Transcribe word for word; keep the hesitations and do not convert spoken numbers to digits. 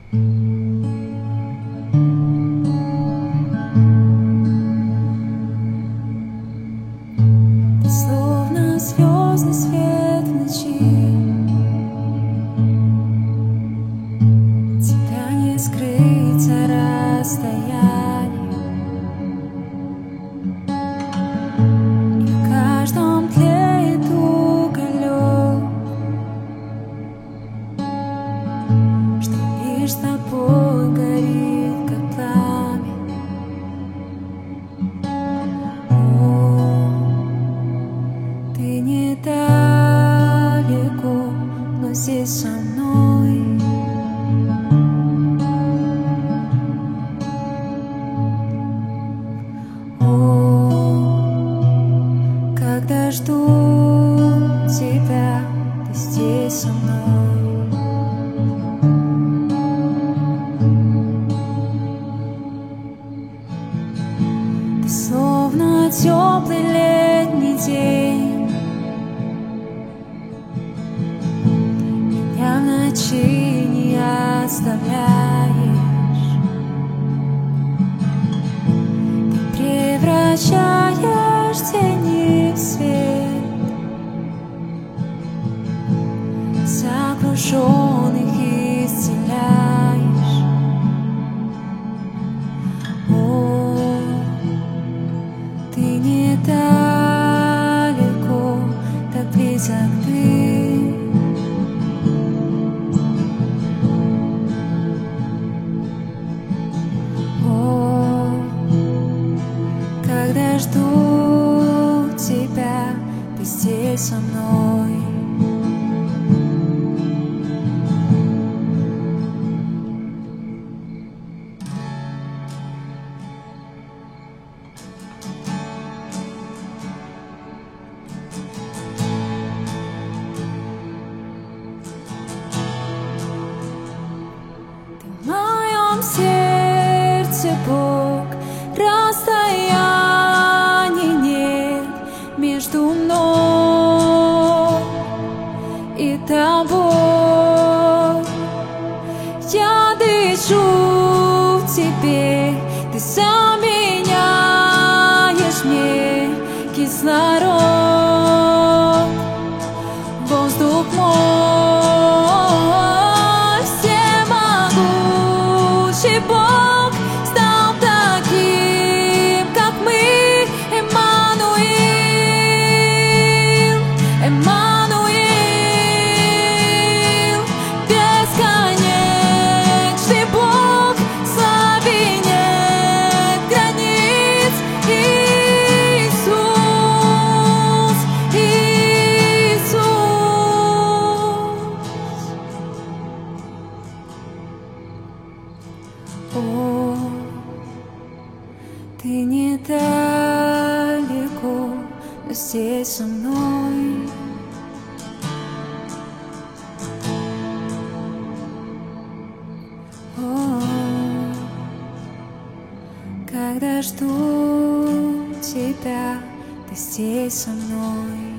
Ты словно звездный свет в ночи, тебя не скрыть за расстоянием, и в каждом тлеет уголек, что лишь с тобой горит, как пламя. О, ты недалеко, но здесь со мной. О, когда жду тебя, ты здесь со мной. Ты словно теплый летний день, меня в ночи не оставляешь. Ты превращаешь тени в свет, сокрушенных исцеляешь. О, ты недалеко, так близок ты. О, когда жду тебя, ты здесь со мной. Ты в моем сердце, Бог, расстояний нет между мной и тобой. Я дышу в тебе, ты заменяешь мне кислород, воздух мой, всемогущий Бог стал таким, как мы. Эммануил, Эммануил, бесконечный Бог, славе нет границ. Иисус, Иисус. О, ты недалеко, но здесь со мной. О, когда жду тебя, ты здесь со мной.